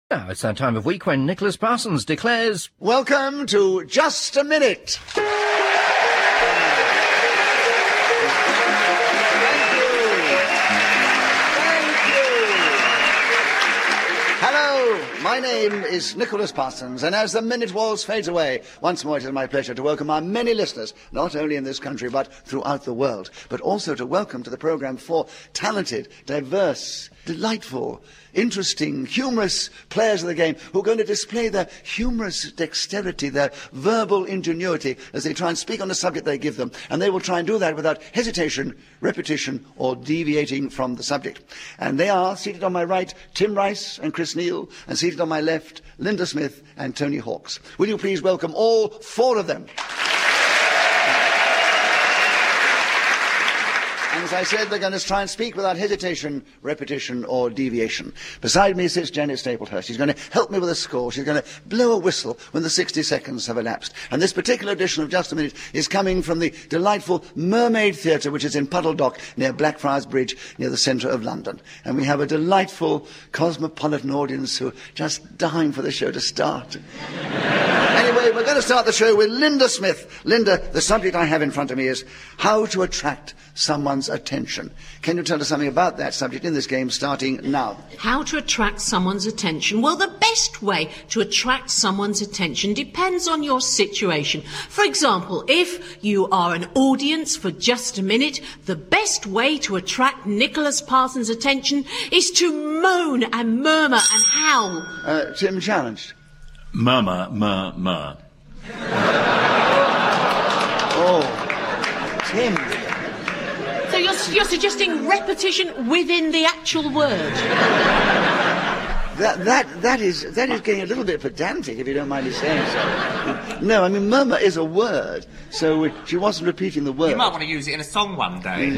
Now, it's that time of week when Nicholas Parsons declares... Welcome to Just a Minute. Hello, my name is Nicholas Parsons, and as the minute waltz fades away, once more it is my pleasure to welcome our many listeners, not only in this country but throughout the world, but also to welcome to the programme four talented, diverse, delightful, interesting, humorous players of the game who are going to display their humorous dexterity, their verbal ingenuity as they try and speak on the subject they give them. And they will try and do that without hesitation, repetition, or deviating from the subject. And they are, seated on my right, Tim Rice and Chris Neal, and seated on my left, Linda Smith and Tony Hawks. Will you please welcome all four of them? And as I said, they're going to try and speak without hesitation, repetition, or deviation. Beside me sits Janet Staplehurst. She's going to help me with a score. She's going to blow a whistle when the 60 seconds have elapsed. And this particular edition of Just a Minute is coming from the delightful Mermaid Theatre, which is in Puddle Dock, near Blackfriars Bridge, near the centre of London. And we have a delightful cosmopolitan audience who are just dying for the show to start. Anyway, we're going to start the show with Linda Smith. Linda, the subject I have in front of me is how to attract someone's attention. Can you tell us something about that subject in this game, starting now? How to attract someone's attention? Well, the best way to attract someone's attention depends on your situation. For example, if you are an audience for Just a Minute, the best way to attract Nicholas Parsons' attention is to moan and murmur and howl. Tim challenged. Murmur, murmur. Oh, Tim. So you're suggesting repetition within the actual word? That is getting a little bit pedantic, if you don't mind me saying so. No, I mean, murmur is a word, so she wasn't repeating the word. You might want to use it in a song one day.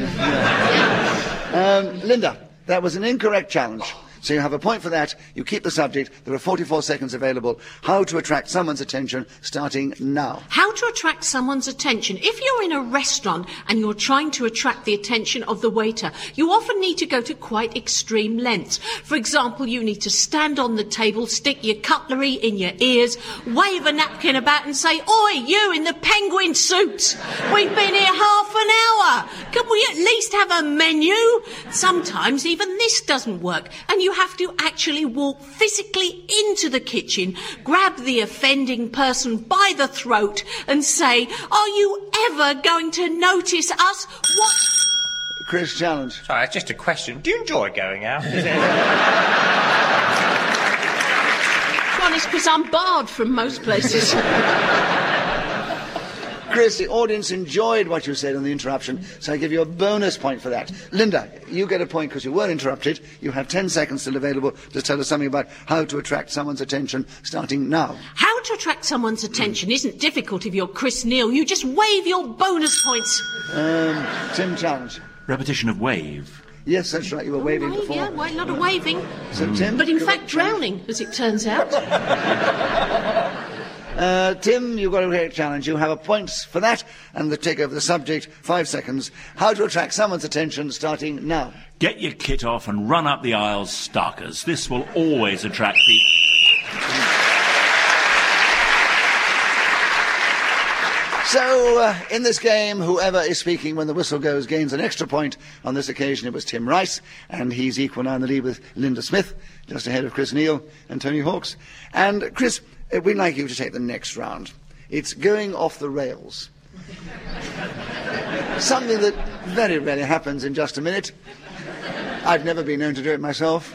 Linda, that was an incorrect challenge. So you have a point for that. You keep the subject. There are 44 seconds available. How to attract someone's attention, starting now. How to attract someone's attention. If you're in a restaurant and you're trying to attract the attention of the waiter, you often need to go to quite extreme lengths. For example, you need to stand on the table, stick your cutlery in your ears, wave a napkin about and say, "Oi, you in the penguin suit! We've been here half an hour. Can we at least have a menu?" Sometimes even this doesn't work, and you have to actually walk physically into the kitchen, grab the offending person by the throat and say, "Are you ever going to notice us?" What? Chris, challenge. Sorry, it's just a question. Do you enjoy going out? Honest, because I'm barred from most places. Chris, the audience enjoyed what you said on the interruption, so I give you a bonus point for that. Linda, you get a point because you were interrupted. You have 10 seconds still available to tell us something about how to attract someone's attention, starting now. How to attract someone's attention isn't difficult if you're Chris Neal. You just wave your bonus points. Tim, challenge. Repetition of wave. Yes, that's right. You were waving before. Yeah, a lot of waving. So, Tim, but in fact, drowning, as it turns out. Tim, you've got a great challenge. You have a point for that, and the take over the subject. 5 seconds. How to attract someone's attention, starting now. Get your kit off and run up the aisles starkers. This will always attract people. So, in this game, whoever is speaking when the whistle goes gains an extra point. On this occasion, it was Tim Rice, and he's equal now in the lead with Linda Smith, just ahead of Chris Neal and Tony Hawks. And, Chris, we'd like you to take the next round. It's going off the rails. Something that very rarely happens in Just a Minute. I've never been known to do it myself.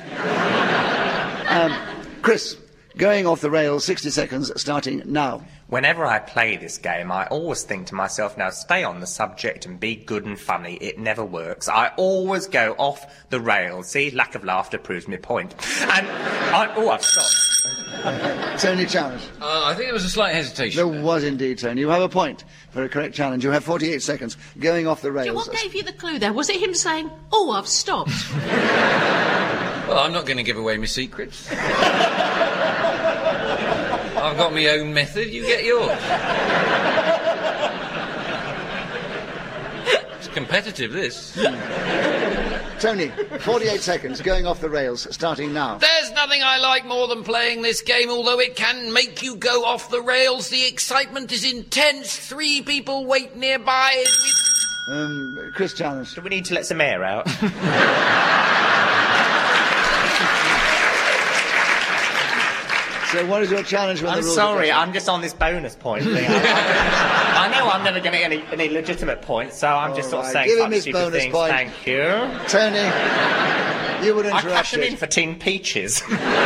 Chris, going off the rails, 60 seconds, starting now. Whenever I play this game, I always think to myself, now stay on the subject and be good and funny. It never works. I always go off the rails. See, lack of laughter proves my point. And I've stopped. Tony, challenge. I think there was a slight hesitation. There was indeed, Tony. You have a point for a correct challenge. You have 48 seconds. Going off the rails. What gave you the clue there? Was it him saying, "Oh, I've stopped"? Well, I'm not going to give away my secrets. I've got my own method, you get yours. It's competitive, this. Tony, 48 seconds, going off the rails, starting now. There's nothing I like more than playing this game, although it can make you go off the rails. The excitement is intense. 3 people wait nearby. Chris Challenge. Do we need to let some air out? So what is your challenge when I'm the rules sorry, are I'm just on this bonus point thing. I know I'm never going to get any legitimate points, so I'm just sort of saying Give him quite his stupid bonus things. point. Thank you. Tony, you were I cashed them in interrupted. for Tin Peaches.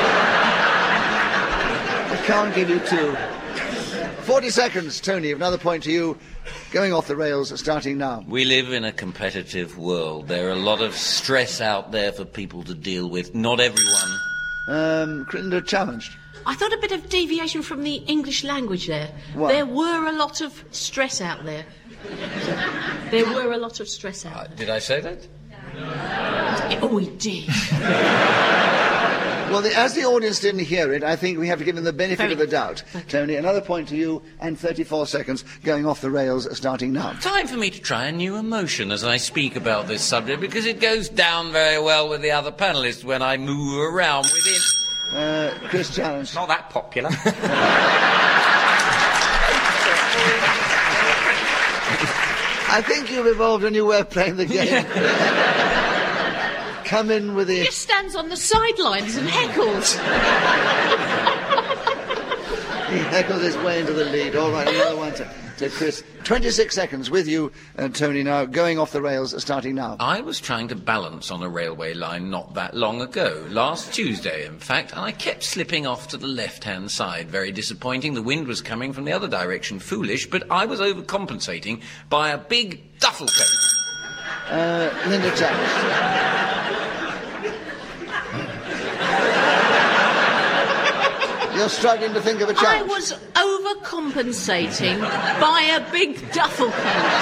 I can't give you 2. 40 seconds, Tony, another point to you. Going off the rails, starting now. We live in a competitive world. There are a lot of stress out there for people to deal with. Not everyone. Crittenden challenged. I thought a bit of deviation from the English language there. What? There were a lot of stress out there. There were a lot of stress out there. Did I say that? Oh, he did. Well, as the audience didn't hear it, I think we have to give them the benefit of the doubt. Tony, another point to you, and 34 seconds, going off the rails, starting now. Time for me to try a new emotion as I speak about this subject, because it goes down very well with the other panellists when I move around within. Chris Challenge. Not that popular. I think you've evolved a new way of playing the game. Come in with He the... just stands on the sidelines and heckles. He heckles his way into the lead. All right, another one to Chris. 26 seconds with you, Tony, now. Going off the rails, starting now. I was trying to balance on a railway line not that long ago, last Tuesday, in fact, and I kept slipping off to the left-hand side. Very disappointing. The wind was coming from the other direction. Foolish, but I was overcompensating by a big duffel coat. Linda Challenge. You're struggling to think of a I challenge. was overcompensating by a big duffel coat.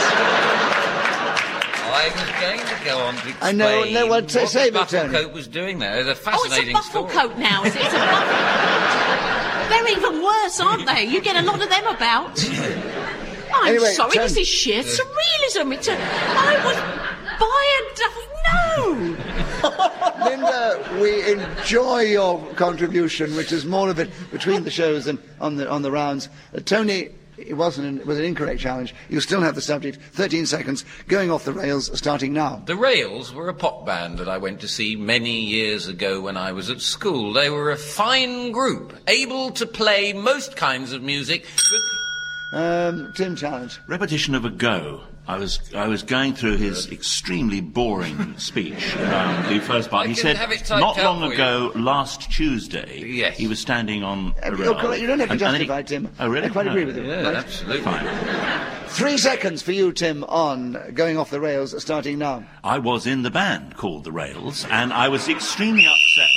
I was going to go on to explain I know, no, well, what say the it, buffel Tony. coat was doing there. It's a Oh, it's a fascinating buffel story. coat now, is it? It's a buffel. They're even worse, aren't they? You get a lot of them about. I'm Anyway, sorry, Tony- this is sheer surrealism. I was by a duffel... No! Linda, we enjoy your contribution, which is more of it between the shows than on the rounds. Tony, it was an incorrect challenge. You still have the subject. 13 seconds, going off the rails, starting now. The Rails were a pop band that I went to see many years ago when I was at school. They were a fine group, able to play most kinds of music, but... Tim Challenge. Repetition of a go. I was going through his extremely boring speech. The first part. I He can said, have it typed not out long for you." ago, last Tuesday, Yes. he was standing on a You're rail. correct. You don't have to And then justify, Tim. Oh, really? I quite agree with you. Yeah, Right. absolutely. Fine. 3 seconds for you, Tim, on going off the rails, starting now. I was in the band called The Rails, and I was extremely upset.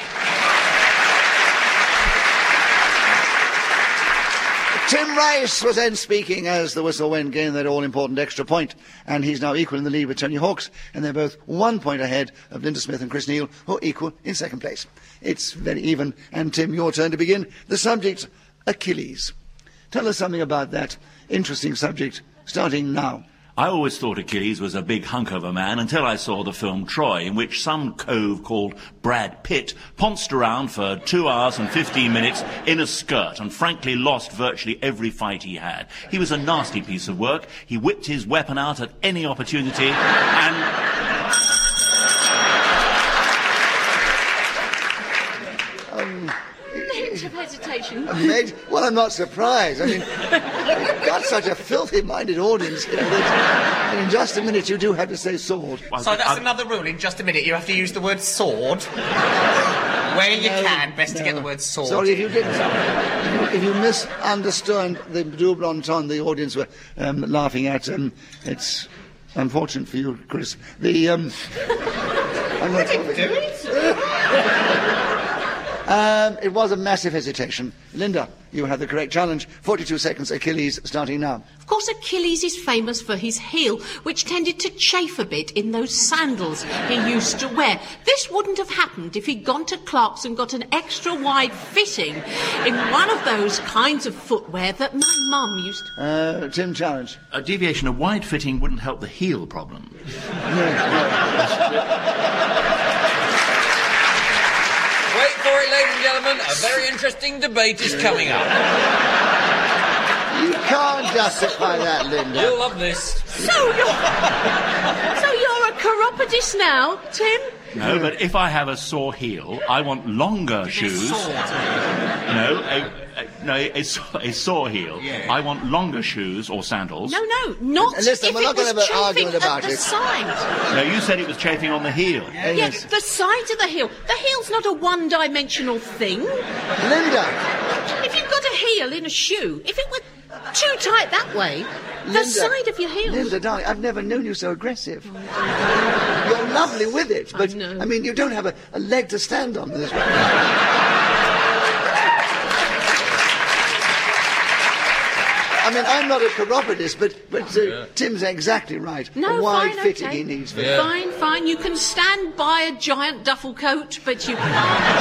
Tim Rice was then speaking as the whistle went, getting that all-important extra point, and he's now equal in the lead with Tony Hawks, and they're both 1 point ahead of Linda Smith and Chris Neal, who are equal in second place. It's very even, and Tim, your turn to begin. The subject, Achilles. Tell us something about that interesting subject, starting now. I always thought Achilles was a big hunk of a man until I saw the film Troy, in which some cove called Brad Pitt pounced around for 2 hours and 15 minutes in a skirt and frankly lost virtually every fight he had. He was a nasty piece of work. He whipped his weapon out at any opportunity and... Hint of hesitation. Well, I'm not surprised. I mean, you've got such a filthy-minded audience here that, and in just a minute you do have to say sword. So that's another rule. In just a minute, you have to use the word sword. Where you can, best to get the word sword. Sorry, if you didn't. If you misunderstood the double entendre the audience were laughing at, it's unfortunate for you, Chris. I'm not It was a massive hesitation. Linda, you had the correct challenge. 42 seconds, Achilles, starting now. Of course, Achilles is famous for his heel, which tended to chafe a bit in those sandals he used to wear. This wouldn't have happened if he'd gone to Clark's and got an extra wide fitting in one of those kinds of footwear that my mum used to... Tim, challenge. A deviation of wide fitting wouldn't help the heel problem. Wait for it, ladies and gentlemen. A very interesting debate is coming up. You can't justify that, Linda. You'll love this. So you're a chiropodist now, Tim? No, but if I have a sore heel, I want longer shoes. A sore heel. Yeah. I want longer shoes or sandals. No, not Listen, if we're not it was going to have an chafing argument about at the it. side. No, you said it was chafing on the heel. Yes, the sides of the heel. The heel's not a one-dimensional thing. Linda! If you've got a heel in a shoe, if it were too tight that way, the side of your heel... Linda, darling, I've never known you so aggressive. You're lovely with it, but, I mean, you don't have a leg to stand on this one. I mean, I'm not a chiropodist, but Tim's exactly right. No, a wide fine, fitting okay. he needs. Yeah. Fine. You can stand by a giant duffel coat, but you can't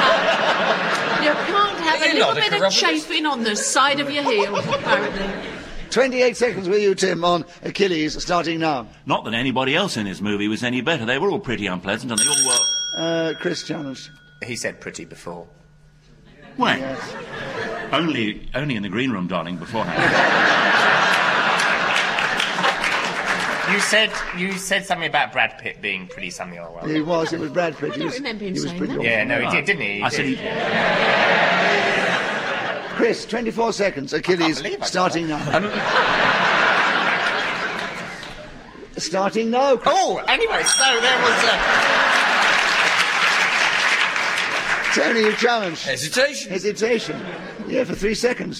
have a little bit of chafing on the side of your heel, apparently. 28 seconds with you, Tim, on Achilles, starting now. Not that anybody else in this movie was any better. They were all pretty unpleasant, and they all were... Chris, challenge. He said pretty before. When? Yes. Only in the green room, darling, beforehand. You said something about Brad Pitt being pretty something or other. It was Brad Pitt. I don't remember him saying that. Yeah, no, he did, didn't he? I said Chris, 24 seconds, Achilles, starting now. Starting now, Chris. Oh, anyway, so there was... Tony, you challenge. Hesitation. Yeah, for 3 seconds.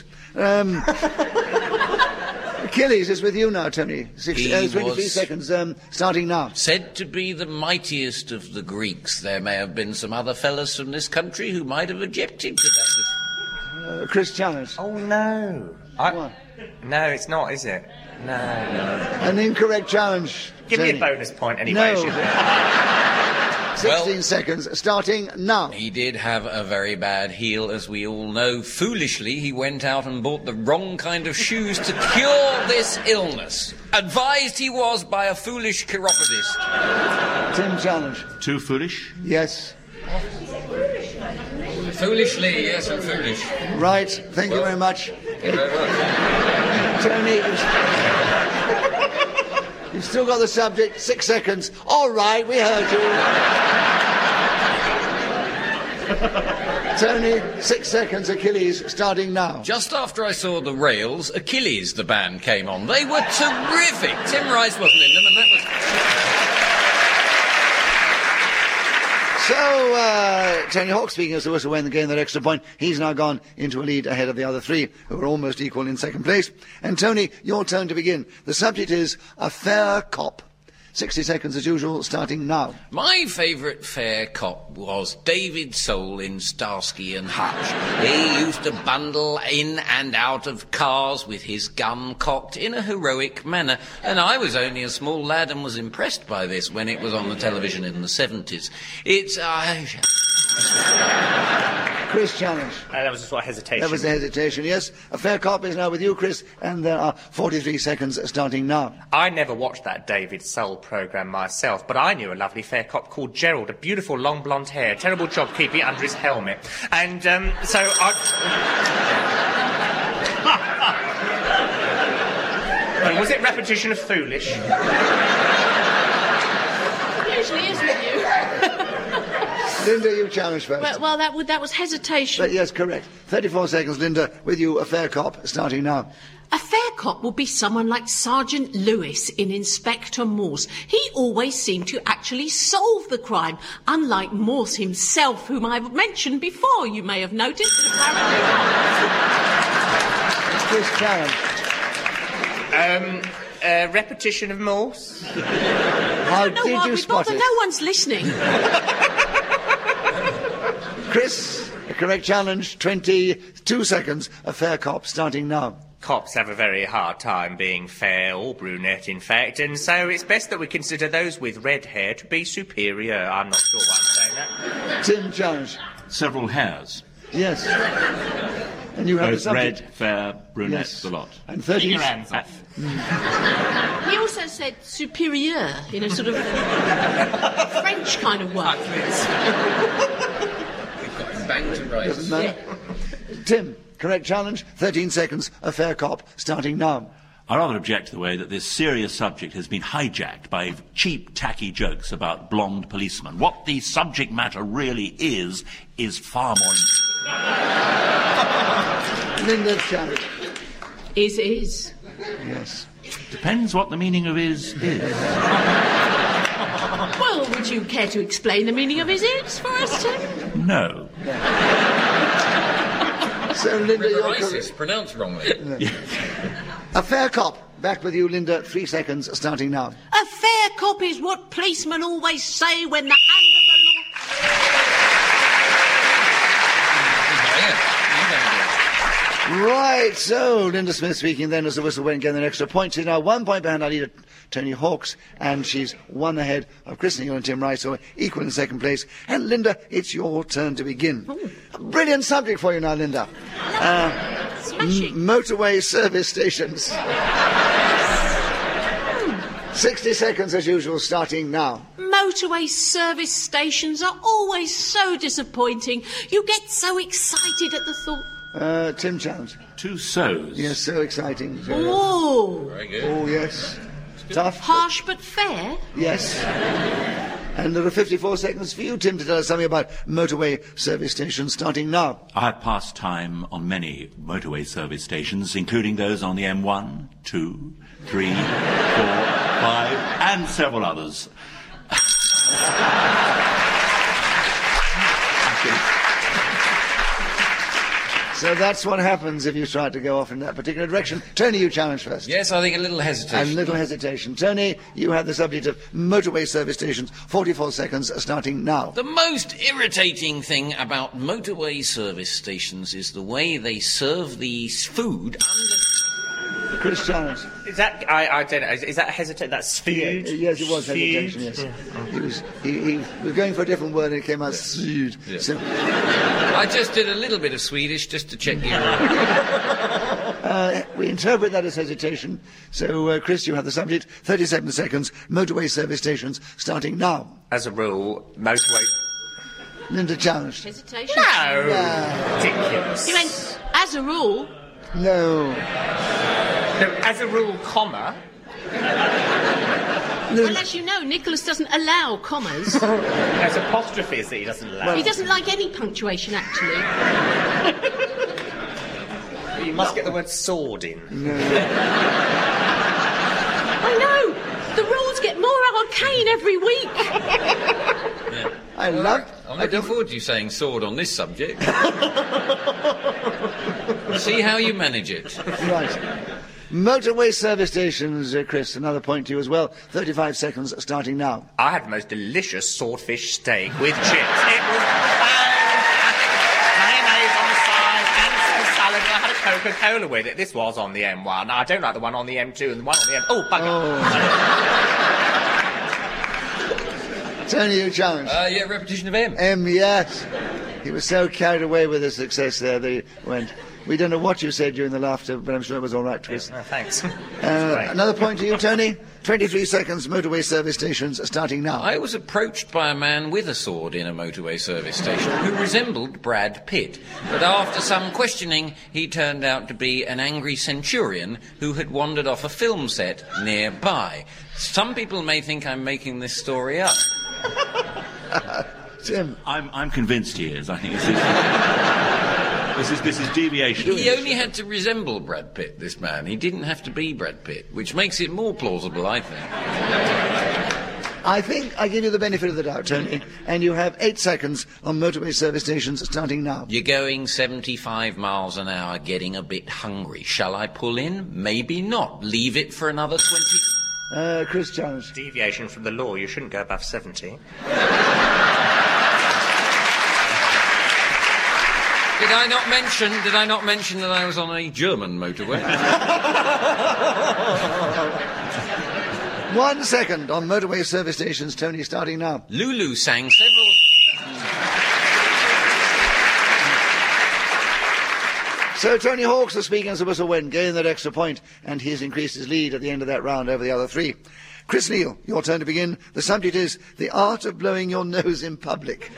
Achilles is with you now, Tony. 23 seconds, starting now. Said to be the mightiest of the Greeks. There may have been some other fellas from this country who might have objected to that. Chris, challenge. Oh, no. What? No, it's not, is it? No. An incorrect challenge. Give Tony. me a bonus point anyway. No. 16 seconds, starting now. He did have a very bad heel, as we all know. Foolishly, he went out and bought the wrong kind of shoes to cure this illness. Advised he was by a foolish chiropodist. Tim, challenge. too foolish? Yes. Foolishly, yes, I'm foolish. Right, thank you very much. Tony, you've still got the subject. 6 seconds. All right, we heard you. Tony, 6 seconds, Achilles, starting now. Just after I saw the Rails, Achilles, the band, came on. They were terrific. Tim Rice wasn't in them, and that was... So, Tony Hawk, speaking as to whistle when they gained that extra point, he's now gone into a lead ahead of the other three, who are almost equal in second place. And Tony, your turn to begin. The subject is a fair cop. 60 seconds as usual, starting now. My favourite fair cop was David Soul in Starsky and Hutch. He used to bundle in and out of cars with his gun cocked in a heroic manner, and I was only a small lad and was impressed by this when it was on the television in the 70s. It's... Chris, challenge. That was just a hesitation. That was a hesitation, yes. A fair cop is now with you, Chris, and there are 43 seconds starting now. I never watched that David Soul programme myself, but I knew a lovely fair cop called Gerald, a beautiful long blonde hair, terrible job keeping it under his helmet. And so I... Well, was it repetition of foolish? Usually is with you. Linda, you challenge first. Well, that was hesitation. But yes, correct. 34 seconds, Linda, with you, a fair cop, starting now. A fair cop would be someone like Sergeant Lewis in Inspector Morse. He always seemed to actually solve the crime, unlike Morse himself, whom I've mentioned before, you may have noticed. Chris, challenge. Repetition of Morse? How did you spot it? No one's listening. Chris, correct challenge, 22 seconds. A fair cop starting now. Cops have a very hard time being fair or brunette, in fact, and so it's best that we consider those with red hair to be superior. I'm not sure why I'm saying that. Tim, challenge. Several hairs. Yes. And you have the Both subject. red, fair, brunettes, Yes. the lot. And Keep 30... your hands off. He also said superior in a sort of French kind of way. Bang to rights. No. Tim, correct challenge, 13 seconds. A fair cop starting now. I rather object to the way that this serious subject has been hijacked by cheap, tacky jokes about blonde policemen. What the subject matter really is far more... Linda's challenge. Is. Yes. Depends what the meaning of is. Well, would you care to explain the meaning of is for us, Tim? No. So, Linda, you're correct. Racist, pronounced wrongly. A fair cop. Back with you, Linda. 3 seconds starting now. A fair cop is what policemen always say when the hand of the law... Right, so Linda Smith speaking then as the whistle went, getting an extra point. She's now 1 point behind Alida Tony Hawks, and she's 1 ahead of Chris Neal and Tim Rice, so equal in second place. And Linda, it's your turn to begin. A brilliant subject for you now, Linda. Smashing. Motorway service stations. 60 seconds as usual, starting now. Motorway service stations are always so disappointing. You get so excited at the thought... Tim challenge. 2 so's. Yes, so exciting. Oh, Very good. Oh, yes. Tough. harsh but fair. Yes. And there are 54 seconds for you, Tim, to tell us something about motorway service stations starting now. I have passed time on many motorway service stations, including those on the M1, 2, 3, 4, 5, and several others. So that's what happens if you try to go off in that particular direction. Tony, you challenge first. Yes, I think a little hesitation. And little hesitation. Tony, you have the subject of motorway service stations. 44 seconds starting now. The most irritating thing about motorway service stations is the way they serve the food under... Chris challenge. Is that, I don't know, is that hesitation? That's food? Yes, it was Food? hesitation, yes. He was going for a different word and it came out food. Yeah. So, I just did a little bit of Swedish just to check you. we interpret that as hesitation. So, Chris, you have the subject. 37 seconds. Motorway service stations starting now. As a rule, motorway... Linda challenged. Hesitation. No! Ridiculous. You went, as a rule, No. No, as a rule, comma. well, as you know, Nicholas doesn't allow commas. There's apostrophes that he doesn't allow. He doesn't like any punctuation, actually. You must get the word sword in. I know. The rules get more arcane every week. I love... I'm looking forward to you saying sword on this subject. See how you manage it. Right. Motorway service stations, Chris, another point to you as well. 35 seconds starting now. I had the most delicious swordfish steak with chips. It was mayonnaise on the side and some salad, and I had a Coca-Cola with it. This was on the M1. I don't like the one on the M2 and the one on the M... Oh, bugger. Tony, you challenge. Yeah, repetition of M. Yes. He was so carried away with the success there that he went. We don't know what you said during the laughter, but I'm sure it was all right, Chris. Oh, thanks. Another point to you, Tony. 23 seconds, motorway service stations starting now. I was approached by a man with a sword in a motorway service station who resembled Brad Pitt. But after some questioning, he turned out to be an angry centurion who had wandered off a film set nearby. Some people may think I'm making this story up. Tim. I'm convinced he is. I think this is deviation. He only had to resemble Brad Pitt, this man. He didn't have to be Brad Pitt, which makes it more plausible, I think. I think I give you the benefit of the doubt, Tony, and you have 8 seconds on motorway service stations starting now. You're going 75 miles an hour, getting a bit hungry. Shall I pull in? Maybe not. Leave it for another 20... Chris challenge. Deviation from the law, you shouldn't go above 70. Did I not mention that I was on a German motorway? 1 second on motorway service stations, Tony, starting now. Lulu sang several... So Tony Hawks, the speaking as a whistle win, gained that extra point, and he has increased his lead at the end of that round over the other three. Chris Neal, your turn to begin. The subject is the art of blowing your nose in public.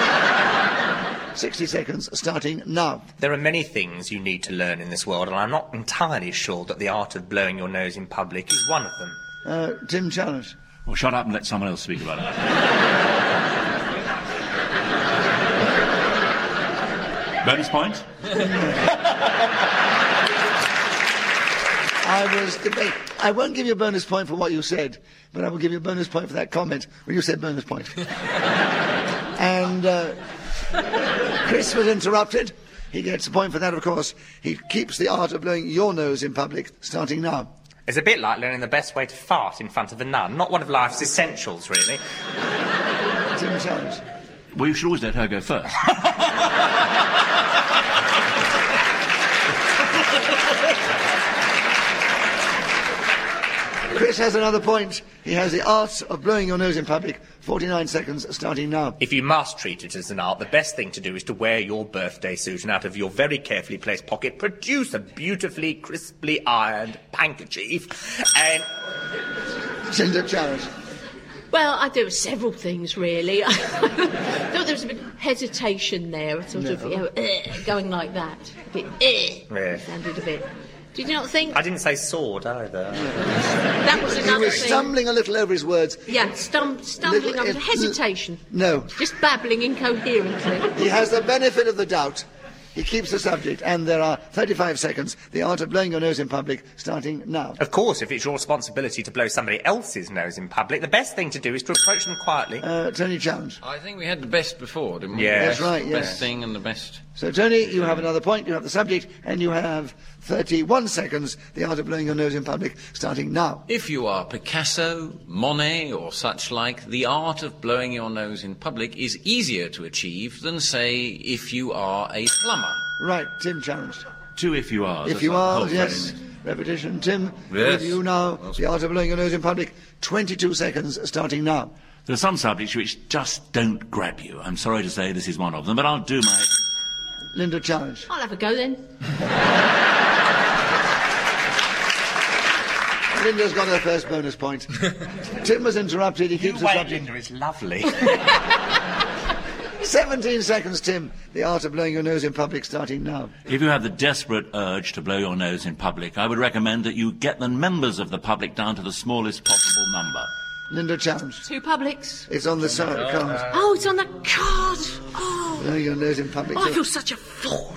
60 seconds, starting now. There are many things you need to learn in this world, and I'm not entirely sure that the art of blowing your nose in public is one of them. Tim Challenge. Well, shut up and let someone else speak about it. Bonus point? I won't give you a bonus point for what you said, but I will give you a bonus point for that comment when you said bonus point. And Chris was interrupted. He gets a point for that, of course. He keeps the art of blowing your nose in public, starting now. It's a bit like learning the best way to fart in front of a nun. Not one of life's essentials, really. Tim Challenge. Well, you should always let her go first. Chris has another point. He has the art of blowing your nose in public. 49 seconds, starting now. If you must treat it as an art, the best thing to do is to wear your birthday suit and out of your very carefully placed pocket produce a beautifully, crisply ironed handkerchief and... Cinder Challenge. Well, I do several things, really. I thought there was a bit of hesitation there, sort of, going like that. A bit, Yeah. sounded a bit... Did you not think? I didn't say sword either. That was He another was thing. stumbling a little over his words. Yeah, stumbling over hesitation. No. Just babbling incoherently. He has the benefit of the doubt. He keeps the subject, and there are 35 seconds. The art of blowing your nose in public, starting now. Of course, if it's your responsibility to blow somebody else's nose in public, the best thing to do is to approach them quietly. Tony Challenge. I think we had the best before, didn't we? Yeah. That's right, The yes. best thing and the best... So, Tony, you have another point. You have the subject, and you have 31 seconds. The art of blowing your nose in public, starting now. If you are Picasso, Monet, or such like, the art of blowing your nose in public is easier to achieve than, say, if you are a plumber. Right, Tim Challenge. 2 if you are. If you are, yes. Repetition, Tim. Yes. With you now. The art of blowing your nose in public, 22 seconds, starting now. There are some subjects which just don't grab you. I'm sorry to say this is one of them, but I'll do my... Linda Challenge. I'll have a go then. Linda's got her first bonus point. Tim was interrupted. He keeps the subject. Linda, it's lovely. 17 seconds, Tim. The art of blowing your nose in public, starting now. If you have the desperate urge to blow your nose in public, I would recommend that you get the members of the public down to the smallest possible number. Linda Challenge. 2 publics. It's on the side of the card. Oh, it's on the card. Oh, Blowing your nose in public. I feel such a fool.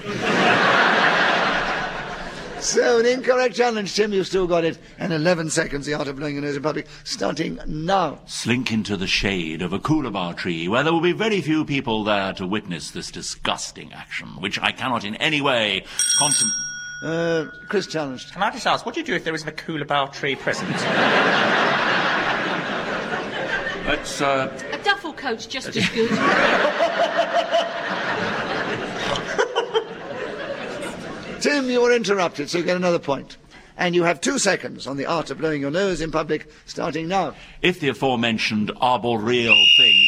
So, an incorrect challenge, Tim. You've still got it. And 11 seconds, the art of blowing your nose in public, starting now. Slink into the shade of a coolabah tree, where there will be very few people there to witness this disgusting action, which I cannot in any way Chris challenged. Can I just ask, what do you do if there isn't a coolabah tree present? Let's, A duffel coat's just as good. Tim, you were interrupted, so you get another point. And you have 2 seconds on the art of blowing your nose in public, starting now. if the aforementioned arboreal thing...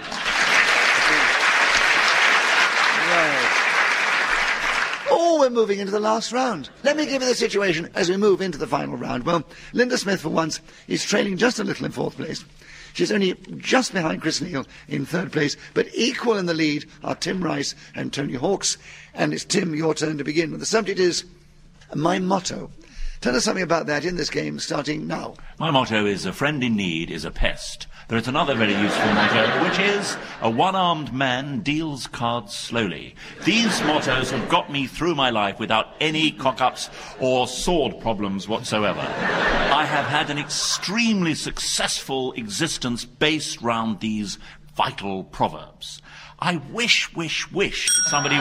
Oh, we're moving into the last round. Let me give you the situation as we move into the final round. Well, Linda Smith, for once, is trailing just a little in 4th place. She's only just behind Chris Neal in 3rd place, but equal in the lead are Tim Rice and Tony Hawks. And it's, Tim, your turn to begin. The subject is my motto. Tell us something about that in this game, starting now. My motto is, a friend in need is a pest. There is another very useful motto, which is, a one-armed man deals cards slowly. These mottos have got me through my life without any cock-ups or sword problems whatsoever. I have had an extremely successful existence based round these vital proverbs. I wish that somebody...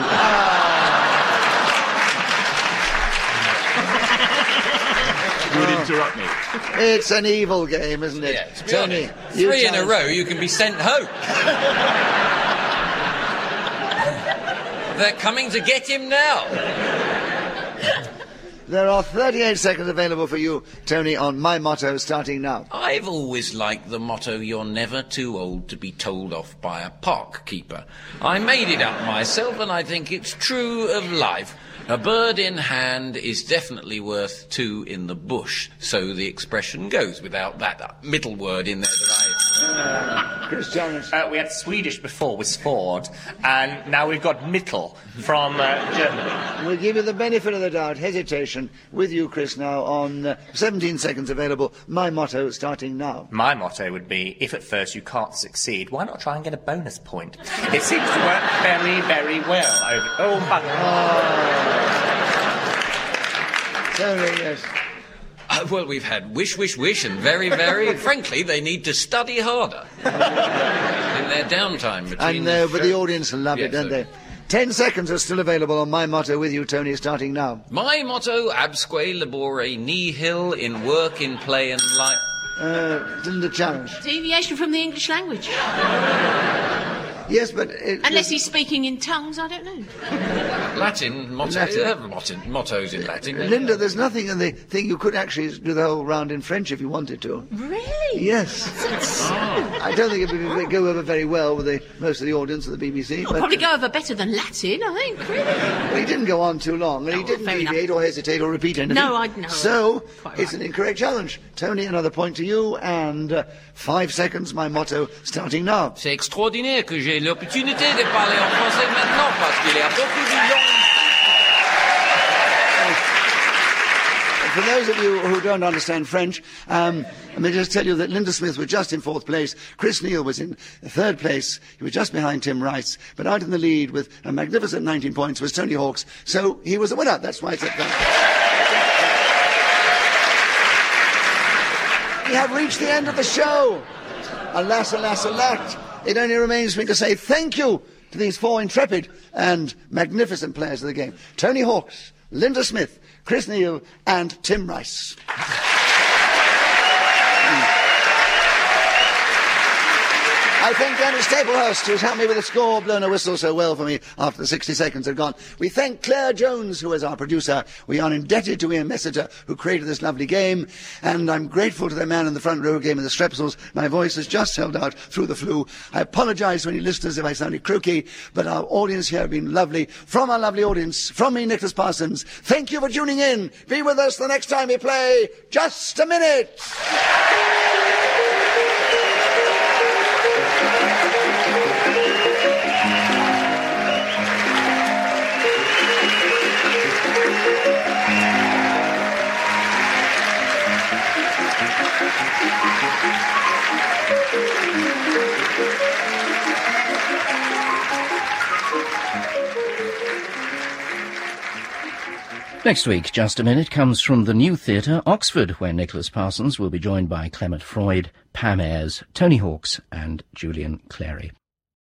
would interrupt me. It's an evil game, isn't it? Yeah, to be Tony, honest, you 3 in a challenge. row, you can be sent home. They're coming to get him now. There are 38 seconds available for you, Tony, on my motto, starting now. I've always liked the motto, you're never too old to be told off by a park keeper. I made it up myself, and I think it's true of life. A bird in hand is definitely worth two in the bush, so the expression goes, without that middle word in there that Chris Jonas. We had Swedish before with Ford, and now we've got Mittel from Germany. We'll give you the benefit of the doubt, hesitation, with you, Chris, now on 17 seconds available. My motto, starting now. My motto would be, if at first you can't succeed, why not try and get a bonus point? It seems to work very, very well. Tony, yes. Well, we've had wish, wish, wish, and very, very. Frankly, they need to study harder in their downtime between. But the audience love it, don't they? 10 seconds are still available on my motto with you, Tony, starting now. My motto, absque labore nihil, in work, in play, and life. Linda Challenge. Deviation from the English language. Yes, but... Unless he's speaking in tongues, I don't know. Latin, mottos in Latin. Linda, there's nothing in the thing. You could actually do the whole round in French if you wanted to. Really? Yes. I don't think it would go over very well with most of the audience of the BBC. It'll probably go over better than Latin, I think, really. Well, he didn't go on too long, and he didn't deviate or hesitate or repeat anything. No, I know. So, it's an incorrect challenge. Tony, another point to you, and 5 seconds, my motto, starting now. C'est extraordinaire que j'ai l'opportunité de parler en français maintenant parce qu'il y a beaucoup de gens. For those of you who don't understand French, let me just tell you that Linda Smith was just in 4th place. Chris Neal was in 3rd place. He was just behind Tim Rice. But out in the lead with a magnificent 19 points was Tony Hawks. So he was the winner. That's why it's at that. We have reached the end of the show. Alas, alas, alas. It only remains for me to say thank you to these 4 intrepid and magnificent players of the game. Tony Hawks, Linda Smith, Chris Neal and Tim Rice. I thank Dennis Staplehurst, who's helped me with the score, blown a whistle so well for me after the 60 seconds had gone. We thank Claire Jones, who is our producer. We are indebted to Ian Messager, who created this lovely game. And I'm grateful to the man in the front row who gave me the strepsils. My voice has just held out through the flu. I apologise to any listeners if I sounded croaky, but our audience here have been lovely. From our lovely audience, from me, Nicholas Parsons, thank you for tuning in. Be with us the next time we play Just a Minute. Next week, Just a Minute comes from the New Theatre, Oxford, where Nicholas Parsons will be joined by Clement Freud, Pam Ayres, Tony Hawks and Julian Clary.